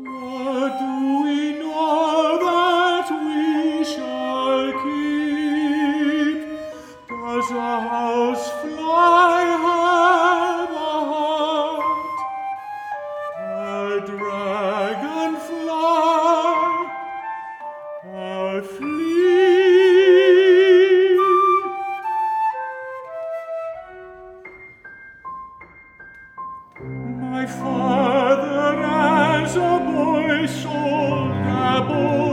What do we know that we shall keep? Does a house fly have a heart? A dragonfly, a flea? My father as a boy sold apples